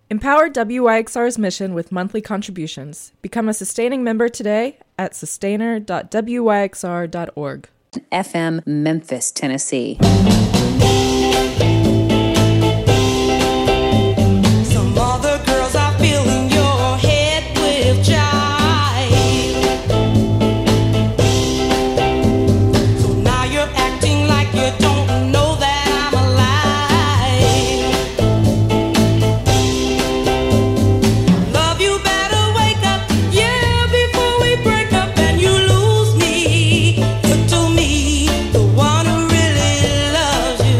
Empower WYXR's mission with monthly contributions. Become a sustaining member today at sustainer.wyxr.org. FM Memphis, Tennessee. Some other girls are filling your head with jive. So now you're acting like you don't know that I'm alive. Love, you better wake up, yeah, before we break up and you lose me. Look to me, the one who really loves you.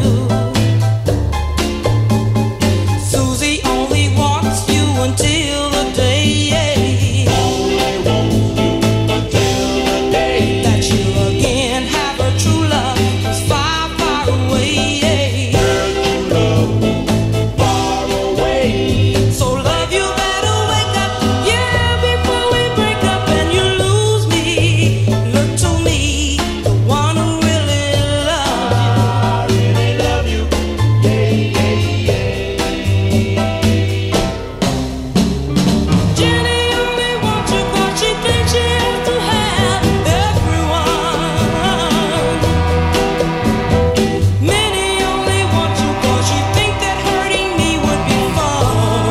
Susie only wants you until the day. Only wants you until the day that you again have her true love who's far, far away. Her true love far away. So love, you better wake up, yeah, before we break up and you lose me. Look to me, the one who really loves you. I really love you. Jenny only wants you 'cause she thinks she has to have everyone. Minnie only wants you 'cause she thinks that hurting me would be fun.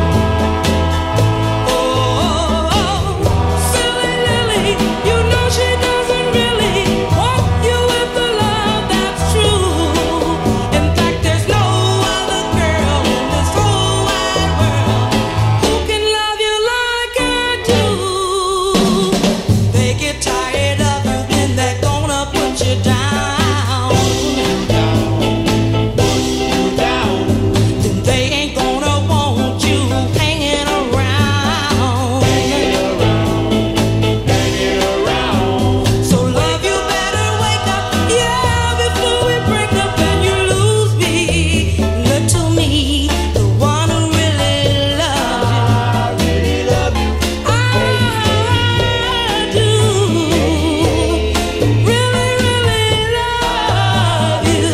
Oh, silly Lily, you know she doesn't really want you with the love that's true. In fact, there's no other girl in this whole wide world who can love you like I do. They get tired of you, then they're gonna put you down. Then they ain't gonna want you hanging around. So love, you better wake up, yeah, before we break up and you lose me. Look to me, the one who really loves you. I really love you. I do. Really, really love you.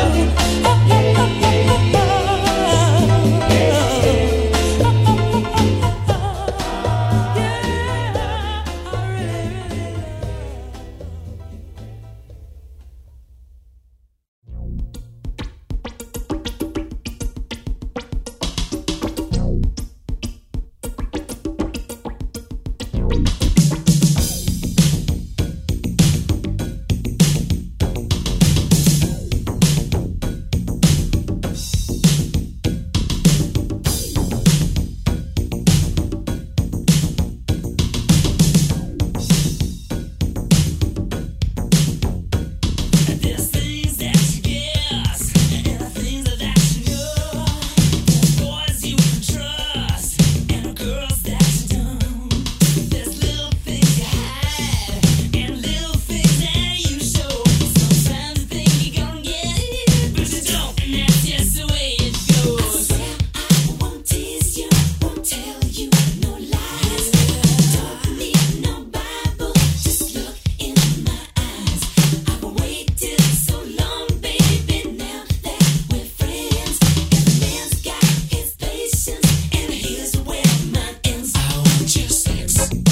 There's things that you guess, and the things that you know. There's boys you can trust, and girls that you don't. There's little things you hide, and little things that you show. Sometimes you think you're gonna get it, but you don't, and that's just the way it goes. I won't tease you, won't tell you no lies. Don't need no Bible, just look in my eyes. I've waited so long, baby, now that we're friends. And the man's got his patience, and here's where mine ends. I want your sex. I want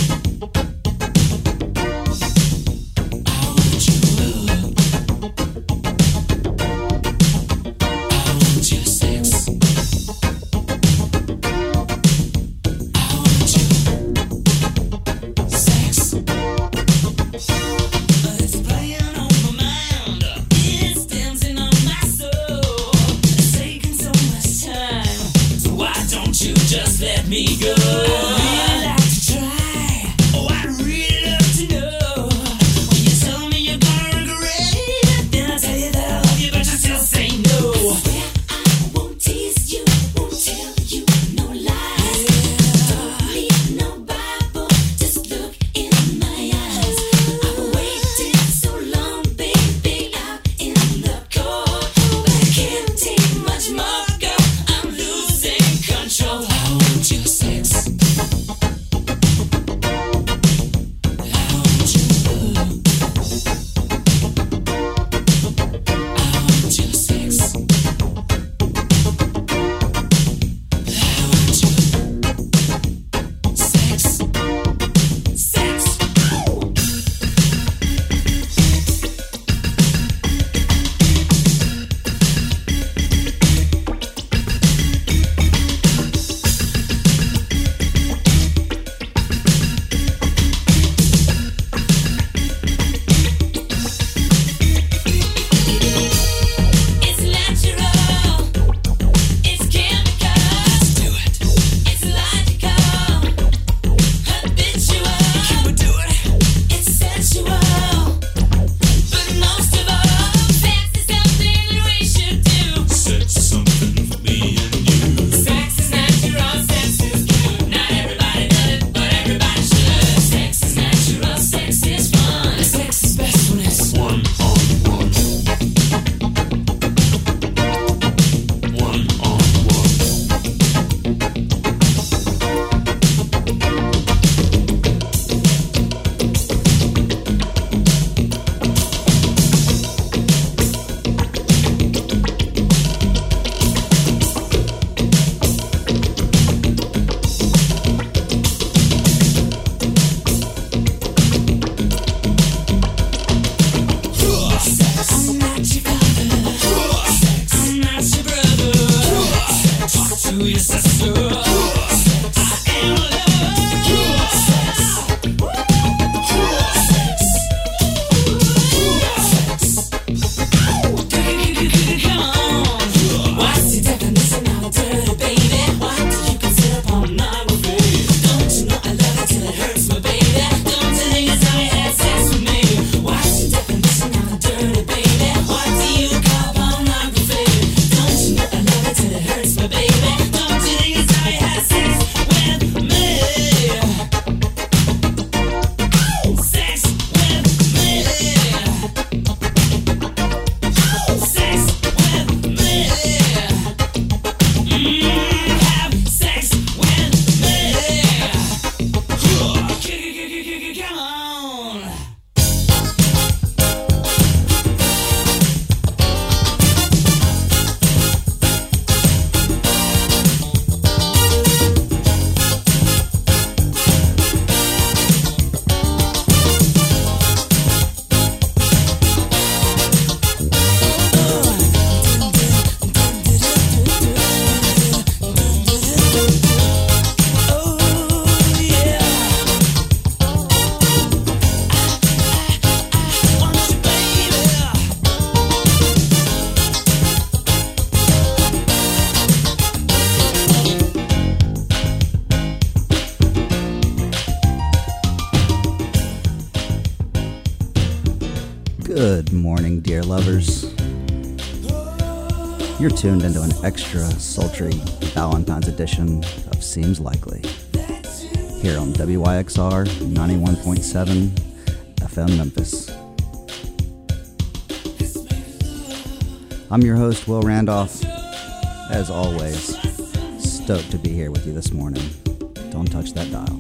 your love. I want your sex. I want your sex. It's playing on my mind. It's dancing on my soul. It's taking so much time. So why don't you just let me go? I'd really like to try. Oh, I'd really love to know. When you tell me you're gonna regret it, then I tell you that I love you, but you still say no. I won't tease you, won't tell you no lies. Don't need no Bible, just look in my eyes. I've waited so long, baby, out in the cold, but I can't take much more, girl. I'm losing control. I want your sex. Good morning, dear lovers. You're tuned into an extra sultry Valentine's edition of Seems Likely here on WYXR 91.7 FM Memphis. I'm your host, Will Randolph. As always, stoked to be here with you this morning. Don't touch that dial.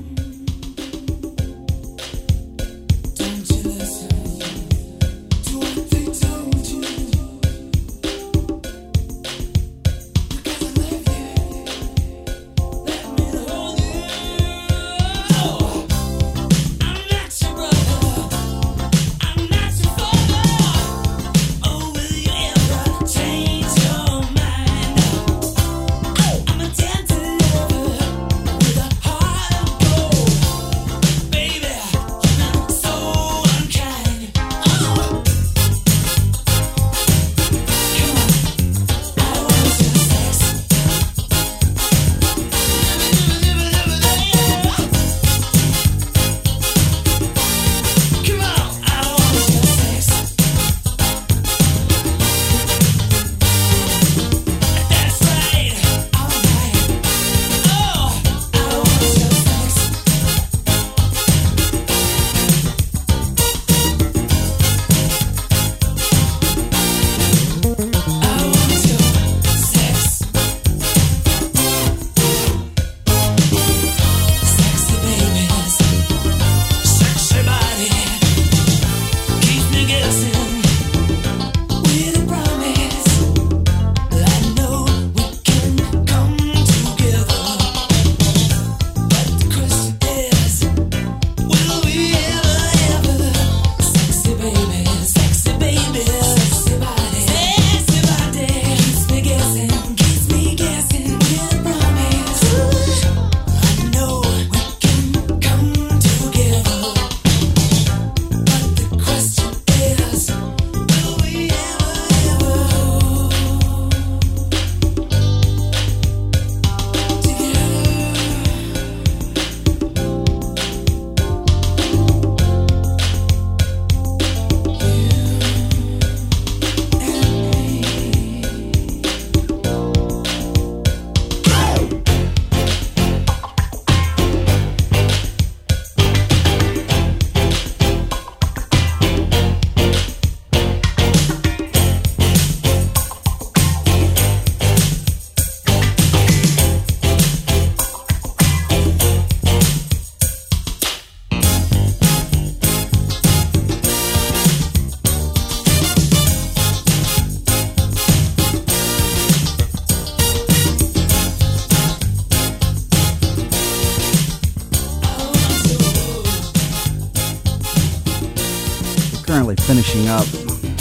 Finishing up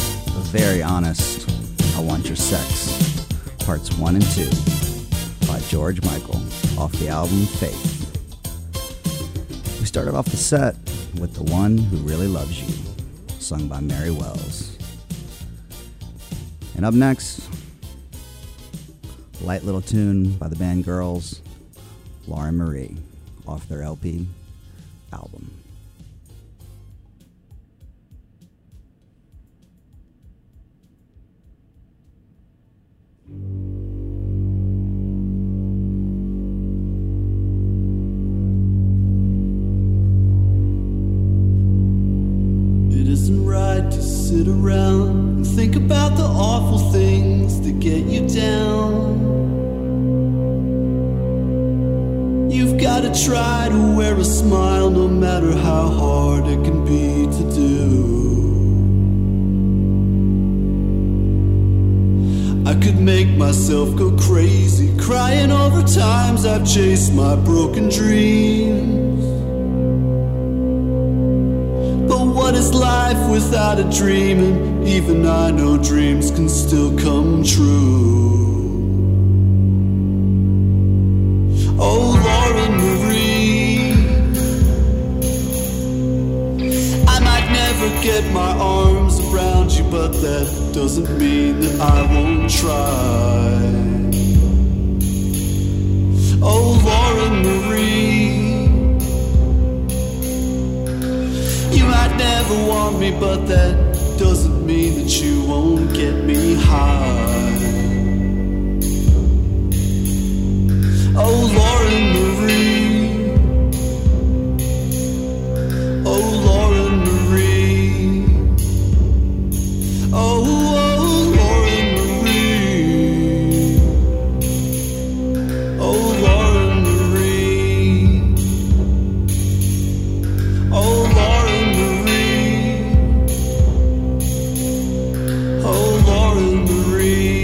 a very honest I Want Your Sex, parts 1 and 2 by George Michael. off the album Faith. We started off the set with The One Who Really Loves You, sung by Mary Wells. And up next, light little tune by the band Girls, Lauren Marie, off their LP album. It isn't right to sit around and think about the awful things that get you down. You've got to try to wear a smile no matter how hard it can be to do. I could make myself go crazy, crying over times I've chased my broken dreams. But what is life without a dream? And even I know dreams can still come true. Oh, Lauren Marie, I might never get my arms around you, but that doesn't mean that I won't try. Oh, Lauren Marie, you might never want me, but that doesn't mean that you won't get me high. Oh, Lauren Marie, oh, Lauren Marie, oh, Lauren Marie, oh, Lauren Marie, oh, Lauren Marie, oh, Lauren Marie.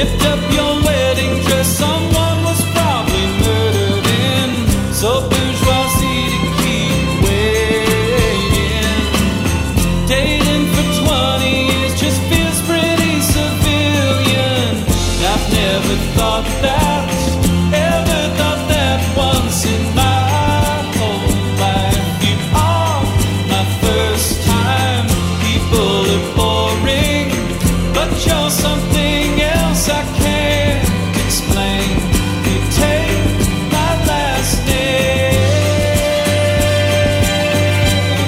Lift up your wedding dress, someone was probably murdered in. So bourgeoisie to keep waiting. Dating for 20 years just feels pretty civilian. I've never thought that, ever thought that once in my whole life. You are my first time. People are boring, but you're something else I can't explain. You take my last name.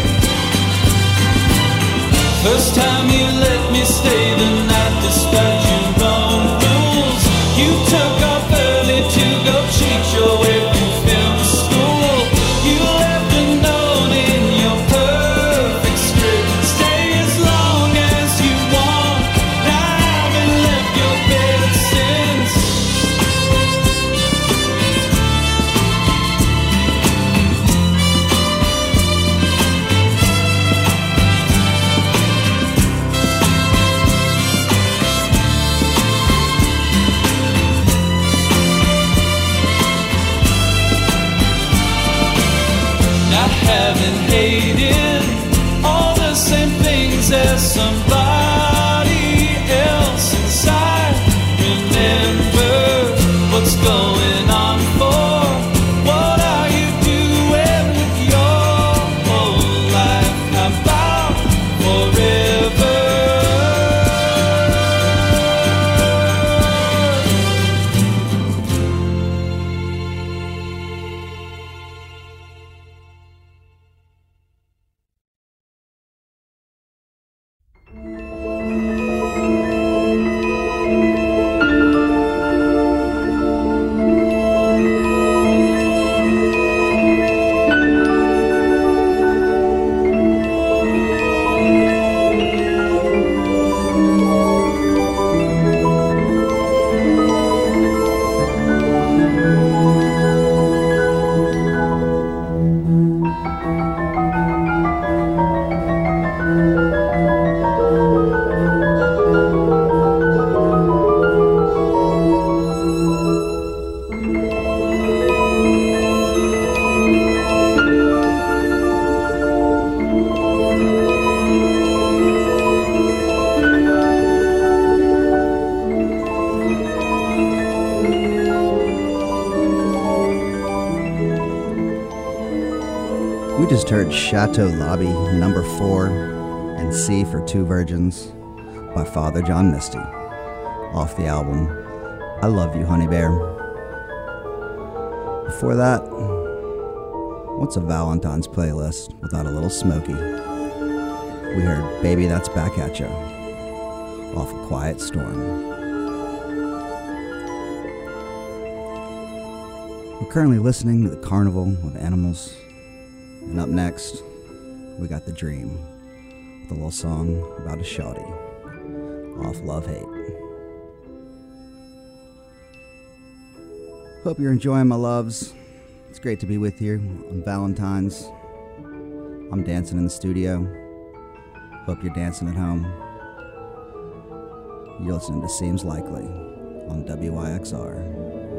First time you let me stay the night despite your own rules. You took off early to go cheat your way through film school. You left a note in your perfect script. Stay as long as you want. I haven't left your bed since. Not having hated all the same things as somebody else inside. Remember what's going on for. What are you doing with your whole life? How about forever? We just heard Chateau Lobby number 4 and C for Two Virgins by Father John Misty off the album I Love You, Honey Bear. Before that, what's a Valentine's playlist without a little Smokey? We heard Baby That's Back At Ya off A Quiet Storm. We're currently listening to The Carnival of Animals. And up next, we got The Dream, with a little song about a shawty, off Love Hate. Hope you're enjoying my loves. It's great to be with you on Valentine's. I'm dancing in the studio. Hope you're dancing at home. You're listening to Seems Likely on WYXR.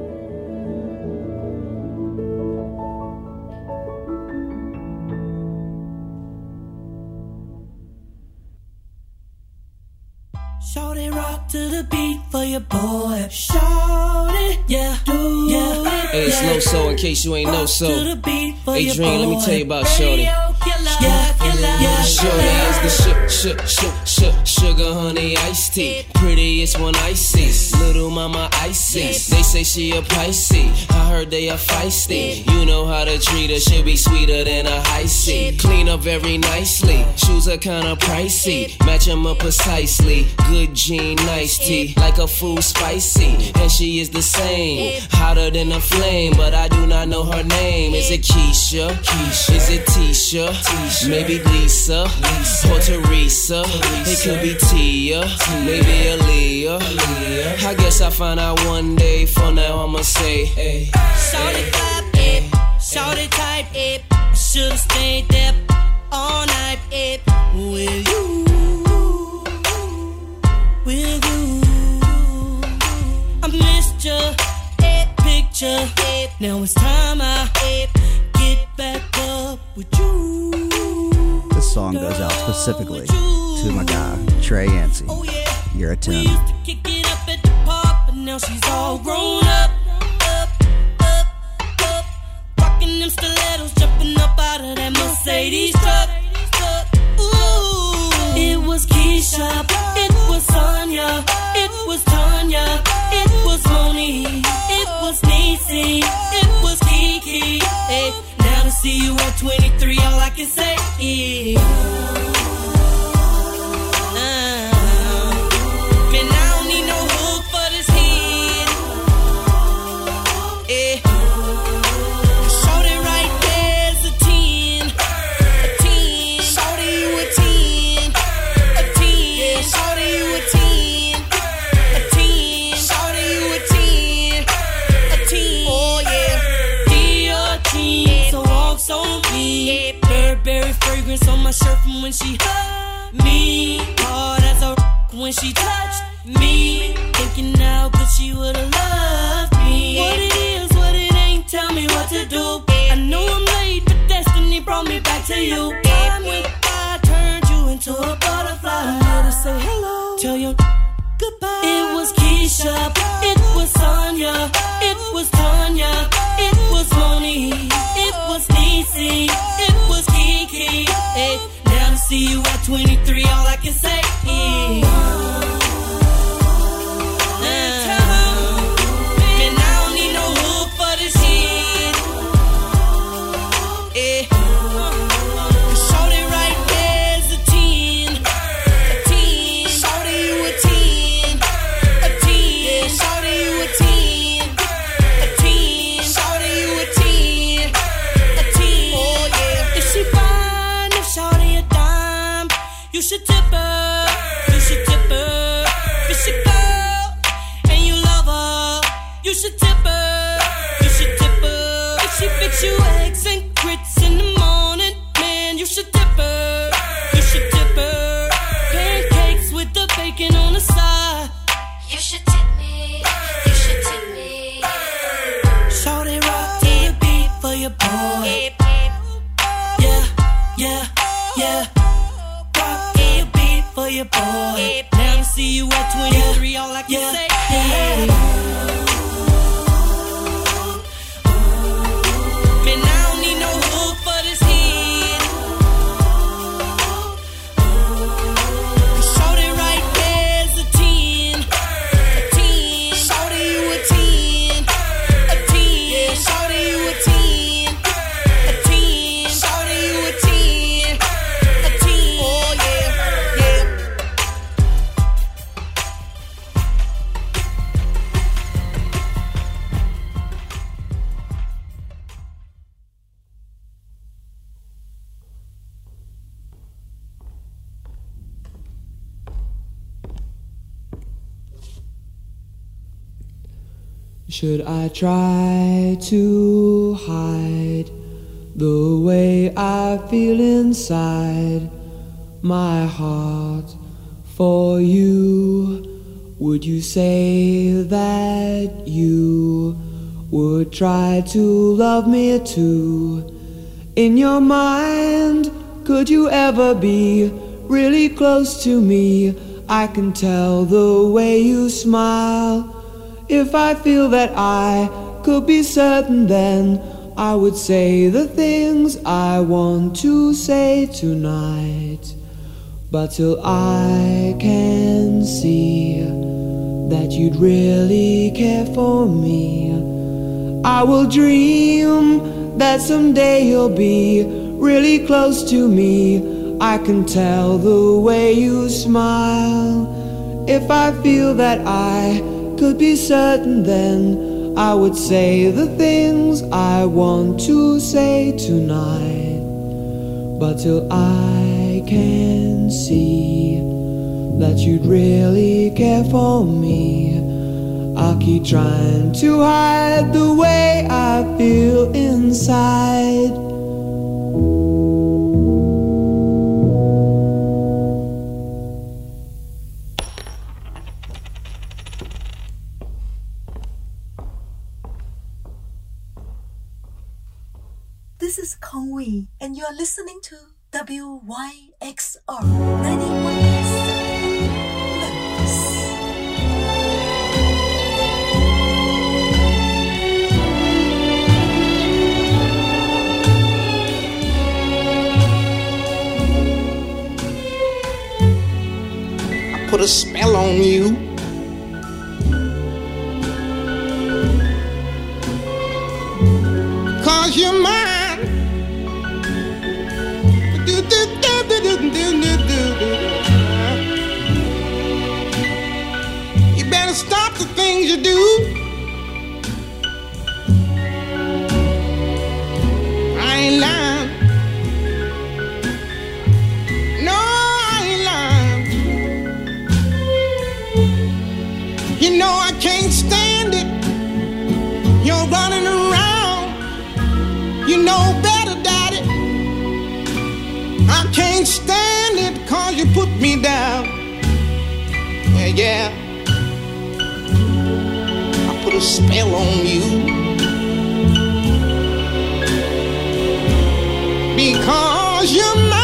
Shorty rock to the beat for your boy. Shorty, yeah, do yeah. Hey, it's Loso in case you ain't know so. Hey, Dream, let me tell you about Shorty. Yeah. Shorty is the sugar honey iced tea. Prettiest one I see. Little mama icy. They say she a Pisces. I heard they are feisty. You know how to treat her. She'll be sweeter than a high C. Clean up very nicely. Shoes are kinda pricey. Match 'em up precisely. Good jean, nice tea. Like a food spicy. And she is the same. Hotter than a flame. But I do not know her name. Is it Keisha? Is it Tisha? Maybe Lisa, or Teresa. It could be Tia, maybe Aaliyah. I guess I'll find out one day. For now I'ma say, hey. Shorty vibe, it. Shorty type, it. Should've stayed there all night, it. With you. Now it's time I get back up with you. This song goes out specifically to my guy, Trey Yancey. Oh yeah. You're a 10. We used to kick it up at the park, but now she's all grown up. Rocking them stilettos, jumping up out of that Mercedes truck. Ooh, it was Keisha, it was Sonia, it was Tanya, it was Moni, it was Niecy, it was Kiki. Hey, now to see you at 23, all I can say is. Man, I don't need no hook for this head. Shorty right there's a 10. A 10. Shorty, you a 10. A 10. Shorty, you a 10. A 10. Shorty, you a 10. A 10. Oh yeah. Dior jeans, so walks on me. Burberry fragrance on my shirt from when she hugged me. Hard as a when she touched me. Thinking now could she would've loved me. What it is, what it ain't, tell me what to do. I know I'm late, but destiny brought me back to you. Time went by, turned you into a butterfly. I'm here to say hello, tell you goodbye. It was Keisha, it was Sonia, it was Tanya, it was Moni, it was Niecy, it was Kiki. Hey, now to see you at 23, all I can say is. Man, I don't need no hook for this shit. Shorty right there's a 10. A 10. Shorty, you a 10. A 10. Shorty, you a 10. A 10. Shorty, you a 10. A 10. Oh yeah. If she fine, if Shorty a dime, you should tip her. You should tip her. If she girl and you love her, you should tip her. You should tip her. If she fix you eggs and grits in the morning, man, you should tip her. You should tip her. Pancakes with the bacon on the side. You should tip me. You should tip me. Shorty rock to your beat for your boy. Yeah, yeah, yeah. Rock to your beat for your boy. Now to see you at 23, all I can say. Man, I don't need no hook for this head. Shorty right there's a 10. A 10. Shorty, you a 10. A 10. Shorty, you a 10. A 10. Shorty, you a 10. A 10. Oh yeah, yeah. Should I try to hide the way I feel inside my heart for you? Would you say that you would try to love me too? In your mind, could you ever be really close to me? I can tell the way you smile. If I feel that I could be certain, then I would say the things I want to say tonight. But till I can see that you'd really care for me, I will dream that someday you'll be really close to me. I can tell the way you smile. If I feel that I could be certain, then I would say the things I want to say tonight. But till I can see that you'd really care for me, I'll keep trying to hide the way I feel inside. this is Kong Wei, and you're listening to WYXR 91.7 Memphis. Put a spell on you. Cause you're mine. You better stop the things you do. I ain't lying. No, I ain't lying. You know I can't stand it. You're running around. You know better, Daddy. I can't stand it 'cause you put me down. Yeah, yeah. I put a spell on you. Because you're mine.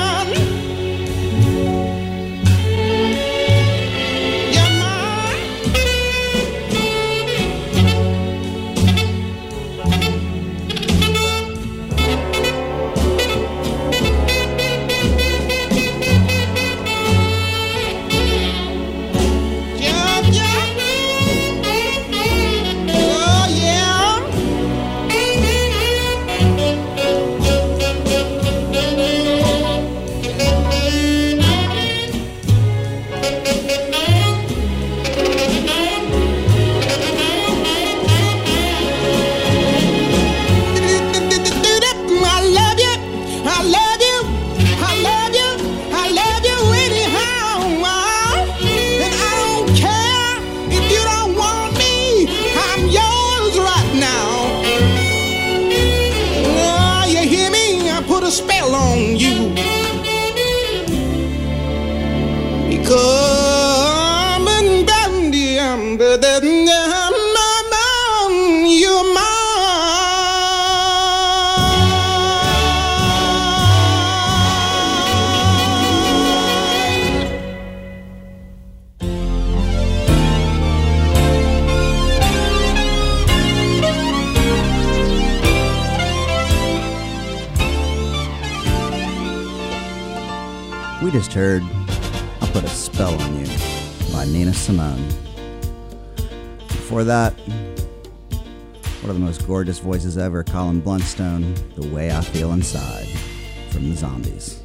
We just heard I'll Put a Spell on You by Nina Simone. Before that, one of the most gorgeous voices ever, Colin Blunstone, The Way I Feel Inside, from the Zombies.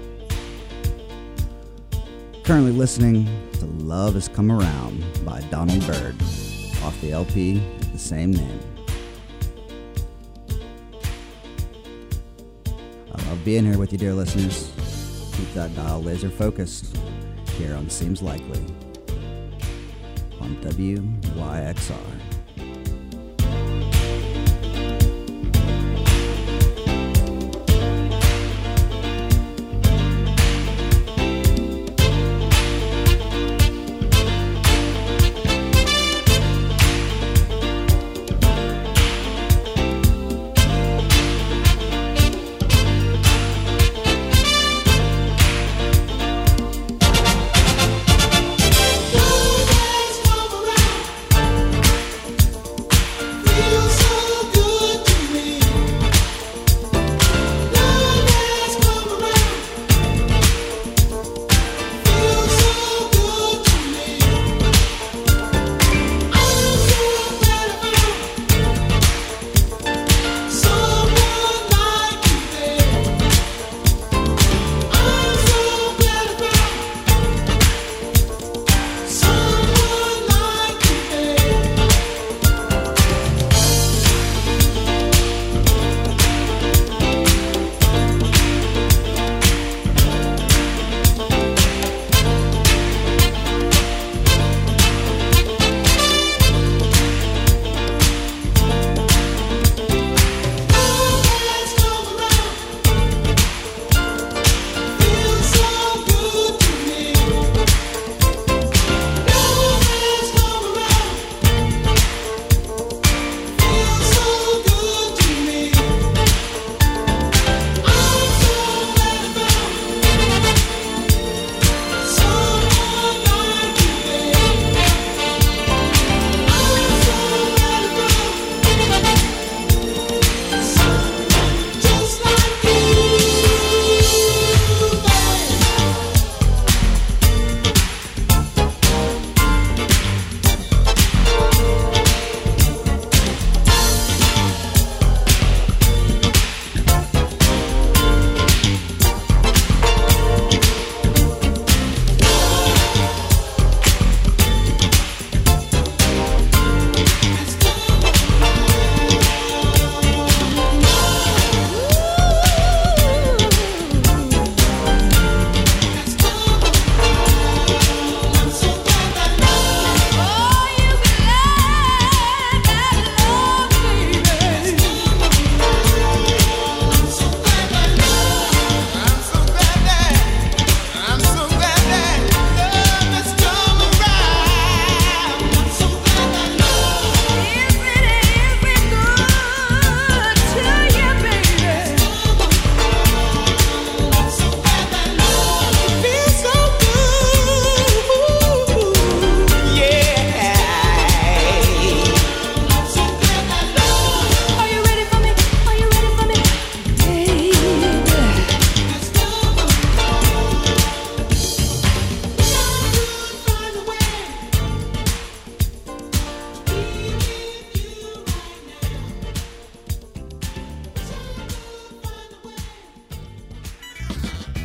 Currently listening to Love Has Come Around by Donald Byrd, off the LP of the same name. I love being here with you, dear listeners. Keep that dial laser focused here on Seems Likely on WYXR.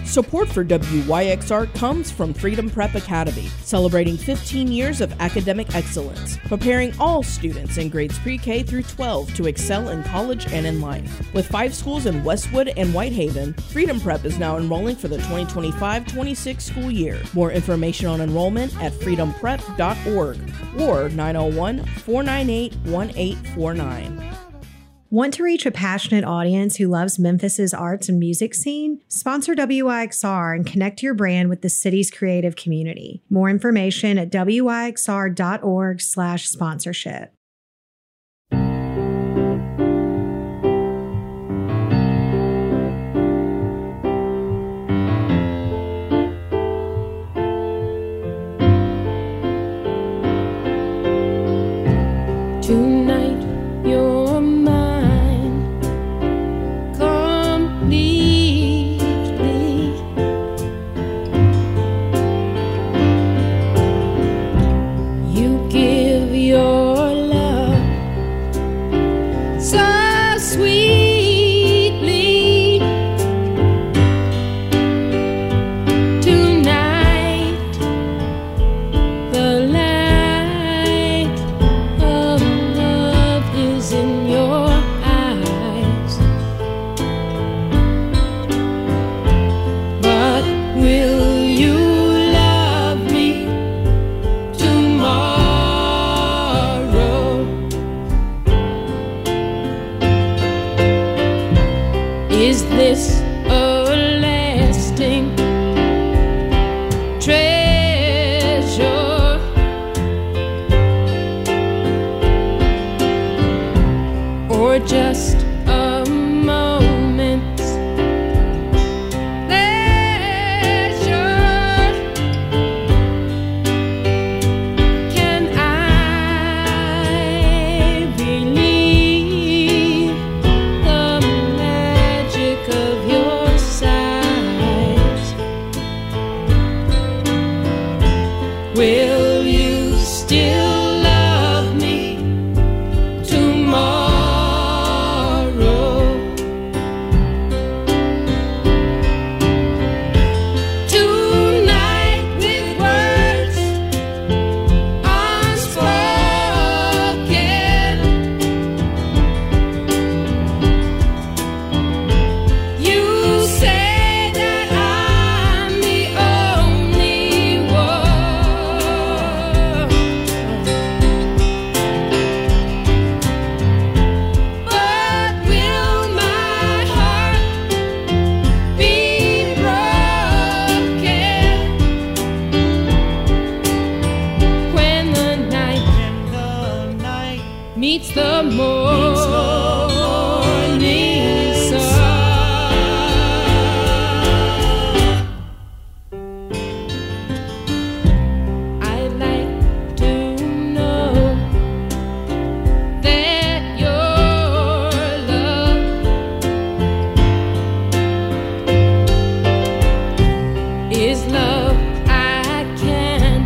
Support for WYXR comes from Freedom Prep Academy, celebrating 15 years of academic excellence, preparing all students in grades pre-K through 12 to excel in college and in life. With 5 schools in Westwood and Whitehaven, Freedom Prep is now enrolling for the 2025-26 school year. More information on enrollment at freedomprep.org or 901-498-1849. Want to reach a passionate audience who loves Memphis's arts and music scene? Sponsor WYXR and connect your brand with the city's creative community. More information at wyxr.org/sponsorship. Tonight you're mine completely. You give your love so sweetly. Tonight the light of love is in your eyes. But will you love me tomorrow? Is this a lasting treasure? Or just a moment's pleasure? Can I believe the magic of your sighs? Will you still love me tomorrow? Tonight with words unspoken, you say that I'm the only one. But will my heart be broken when the night meets the morning sun? I'd like to know that your love is love I can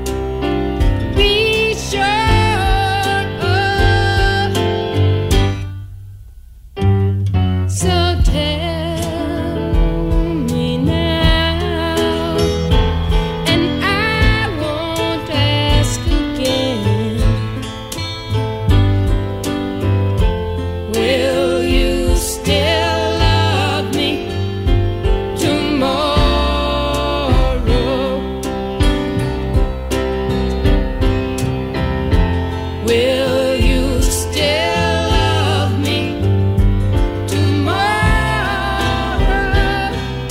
be sure of. So tell me now, and I won't ask again. Will you still love me tomorrow? Will you still love me tomorrow?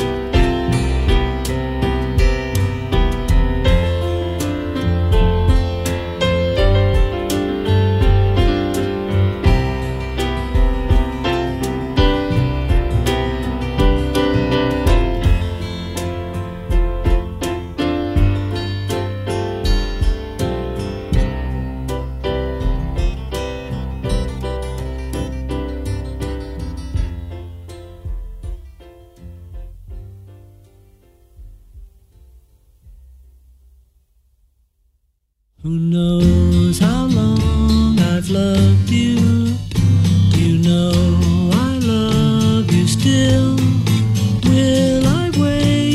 Who knows how long I've loved you? You know I love you still. Will I wait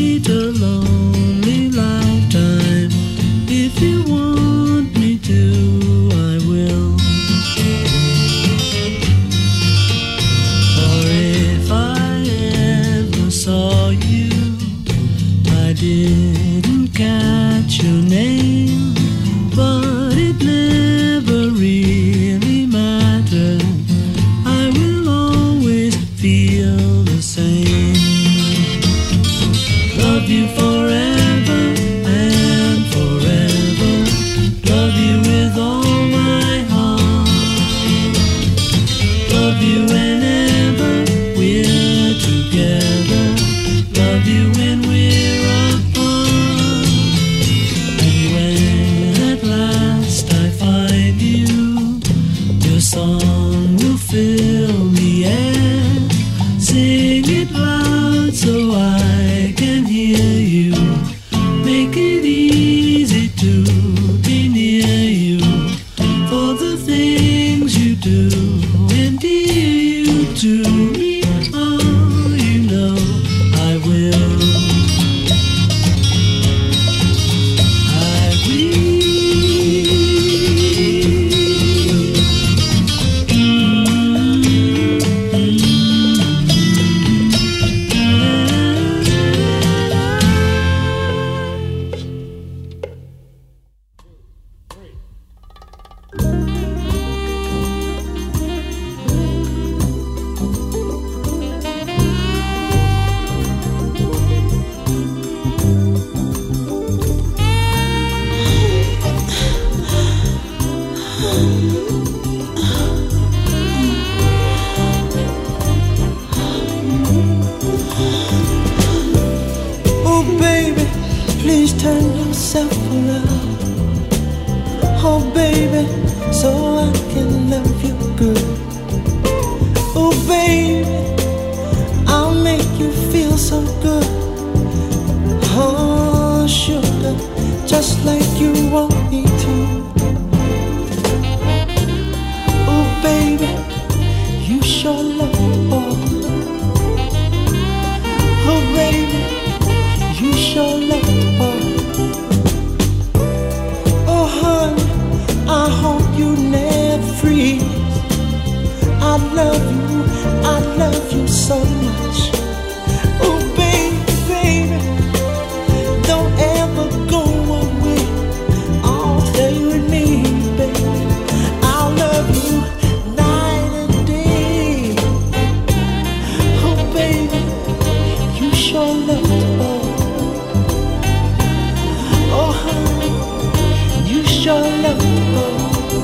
sure love the boy.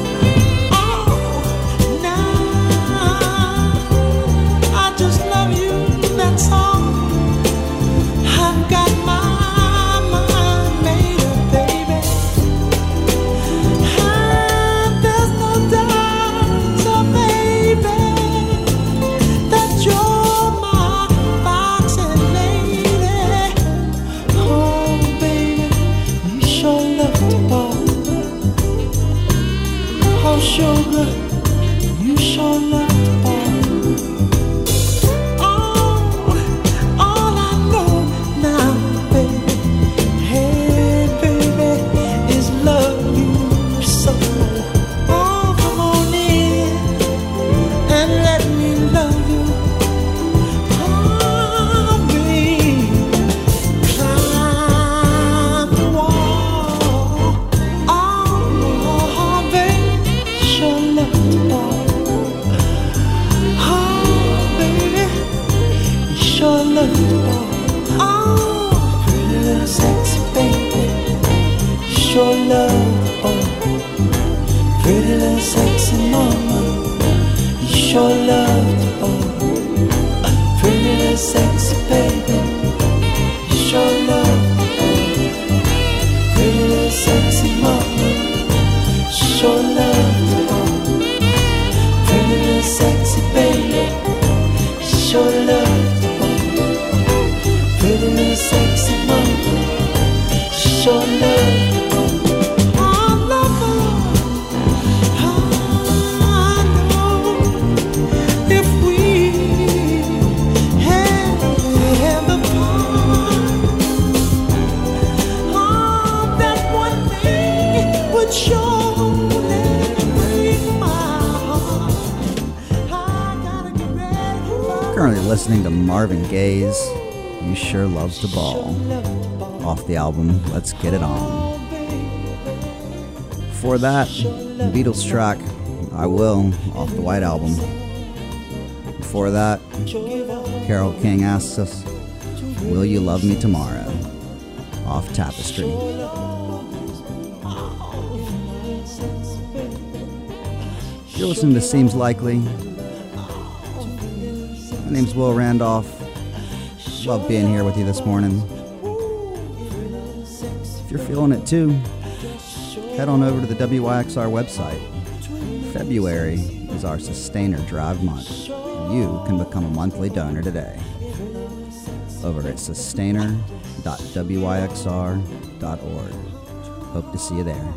Oh, now I just love you, that's all. I've got my mind made up, baby. And there's no doubt, so baby, that you're my boxing lady. Oh, baby, you sure love the ball. Oh, sugar, you sure love the ball. Oh, all I know now, baby, hey, baby, is love you so. Oh, come on in and let me love you. Oh, baby, climb the wall. Oh, baby, sure love the ball. Oh, baby, you sure love the ball. Oh, pretty little sexy baby, you sure love the ball. Pretty little sexy mama, you sure love the ball. Pretty little sexy baby, you sure love the ball. Pretty little sexy mama, you sure love the ball. Pretty little sexy baby, you sure love the ball. Pretty little sexy mama, you sure love the ball. Oh, lover, I know if we had the part, oh, that one thing would surely break my heart. I gotta get ready for Currently listening to Marvin Gaye's You Sure Love to Ball off the album Let's Get It On. Before that, the Beatles track I Will off the White Album. Before that, Carole King asks us, Will You Love Me Tomorrow off Tapestry. You're listening to Seems Likely. My name's Will Randolph. Love being here with you this morning. If you're feeling it too, head on over to the WYXR website. February is our Sustainer Drive month. You can become a monthly donor today over at sustainer.wyxr.org. Hope to see you there.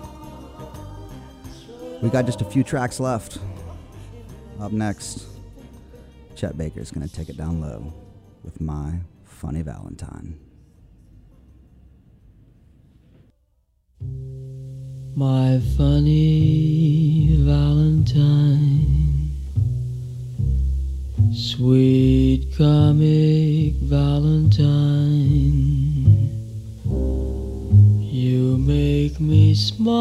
We got just a few tracks left. Up next, Chet Baker's going to take it down low with My Funny Valentine. My funny Valentine, sweet comic Valentine, you make me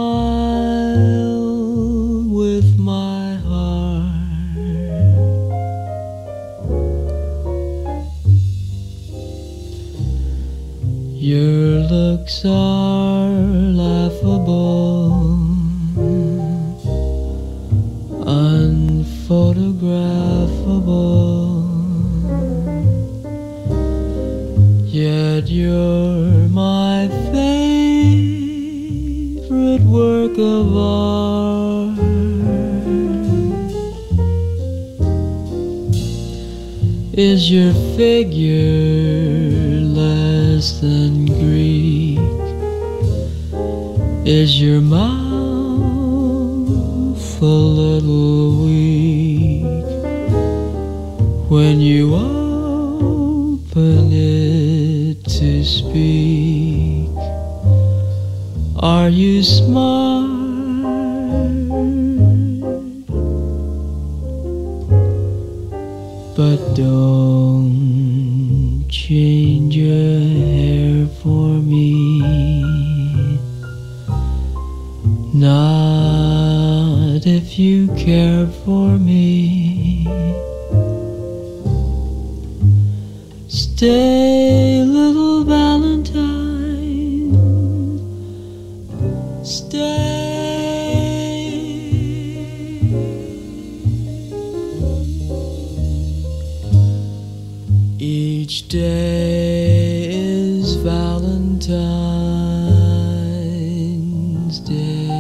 smile with my heart. Your looks are laughable, unphotographable, yet you're my favorite work of art. Is your figure less than Greek? Is your mouth a little weak when you open it to speak? Are you smart? But don't change your hair for me, not if you care for me. Stay, little Valentine, Each day is Valentine's Day.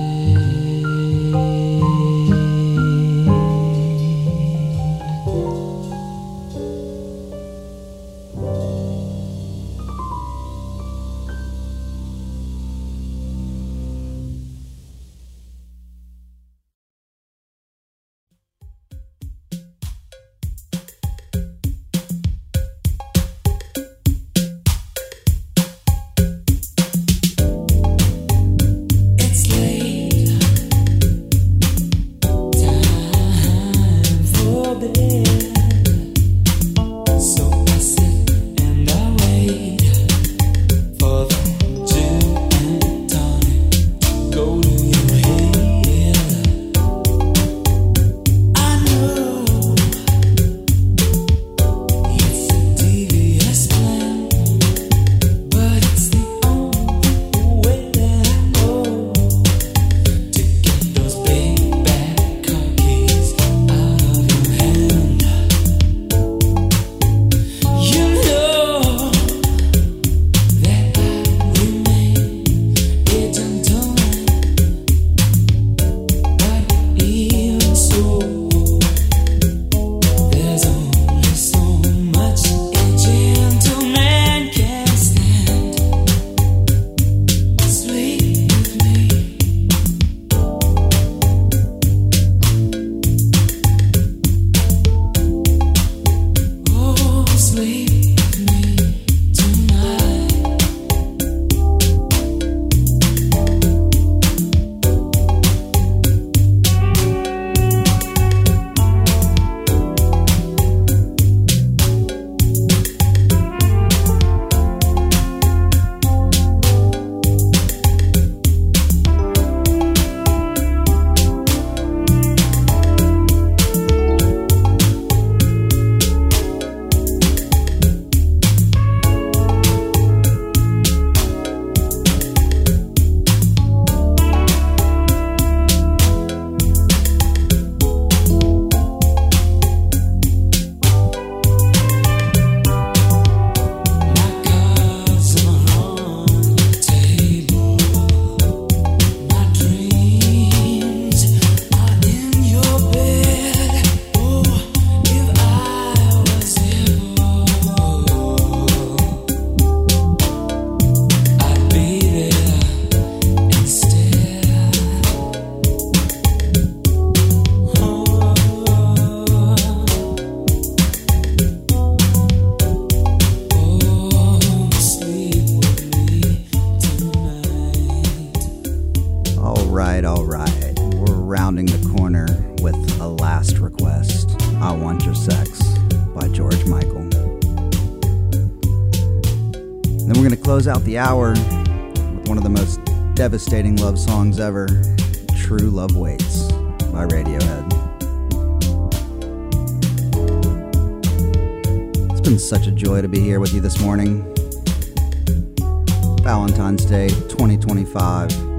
All right. We're rounding the corner with a last request. I Want Your Sex by George Michael. And then we're going to close out the hour with one of the most devastating love songs ever, True Love Waits by Radiohead. It's been such a joy to be here with you this morning. Valentine's Day 2025.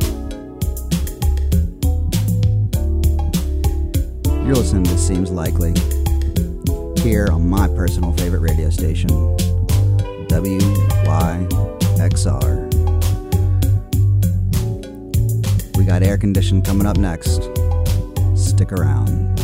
You're listening to Seems Likely here on my personal favorite radio station, WYXR. We got Air Conditioned coming up next. Stick around.